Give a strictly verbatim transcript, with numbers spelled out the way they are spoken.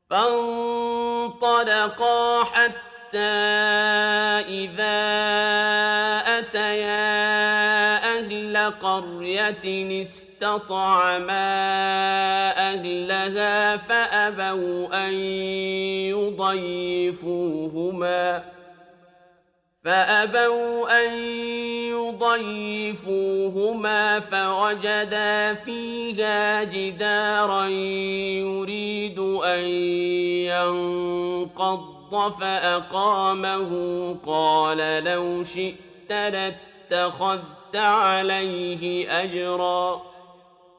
فانطلقا حتى إذا أتيا أهل قرية استطعما أهلها فأبوا أن يضيفوهما فأبوا أن يضيفوهما فوجدا فيها جدارا يريد أن ينقض فأقامه قال لو شئت لاتخذت عليه أجرا